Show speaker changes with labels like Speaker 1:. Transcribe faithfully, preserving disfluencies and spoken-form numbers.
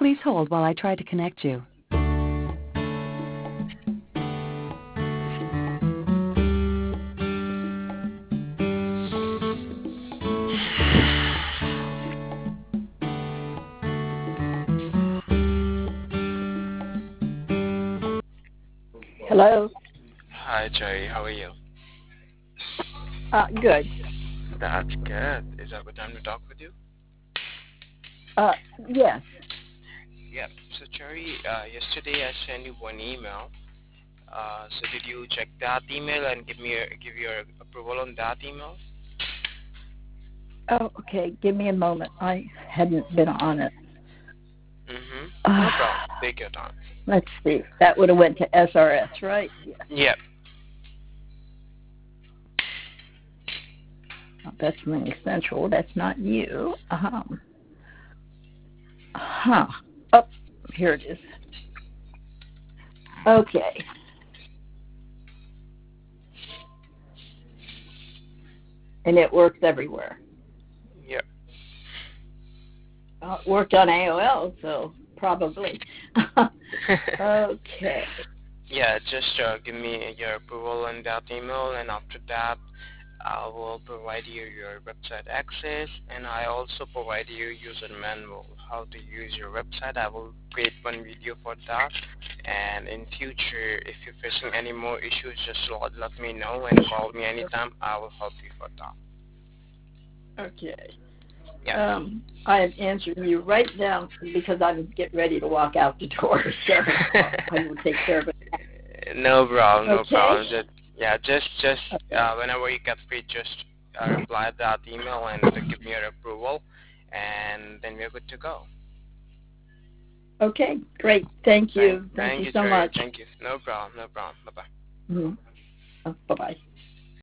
Speaker 1: Please hold while I try to connect you.
Speaker 2: Hello.
Speaker 3: Hi, Jerry. How are you?
Speaker 2: Uh, good.
Speaker 3: That's good. Is that a good time to talk with you?
Speaker 2: Uh, yes.
Speaker 3: Yep. So, Jerry, uh, yesterday I sent you one email. Uh, so, did you check that email and give me a, give your approval on that email?
Speaker 2: Oh, okay. Give me a moment. I hadn't been on it.
Speaker 3: Mm-hmm.
Speaker 2: Uh,
Speaker 3: No problem. Take your time.
Speaker 2: let's see. That would have went to S R S, right? Yes.
Speaker 3: Yep.
Speaker 2: Oh, that's Ring Central. That's not you. Um. Huh. Oh, here it is. Okay. And it works everywhere.
Speaker 3: Yep.
Speaker 2: Well, it worked on A O L, so probably. Okay.
Speaker 3: Yeah. Just uh, give me your approval on that email, and after that, I will provide you your website access, and I also provide you user manual how to use your website. I will create one video for that, and in future, if you're facing any more issues, just let, let me know and call me anytime. I will help you for that.
Speaker 2: Okay.
Speaker 3: Yeah.
Speaker 2: Um, I am answering you right now because I'm getting ready to walk out the door, so I will take care of it.
Speaker 3: No problem, no
Speaker 2: Okay?
Speaker 3: problem. Just yeah, just just
Speaker 2: Okay.
Speaker 3: uh, whenever you get free, just uh, reply that email and uh, give me your approval, and then we're good to go.
Speaker 2: Okay, great. Thank
Speaker 3: Thank,
Speaker 2: you. Thank
Speaker 3: thank
Speaker 2: you
Speaker 3: you,
Speaker 2: so
Speaker 3: Jerry.
Speaker 2: much.
Speaker 3: Thank you. No problem, no problem. Bye bye.
Speaker 2: Mm-hmm. Bye-bye.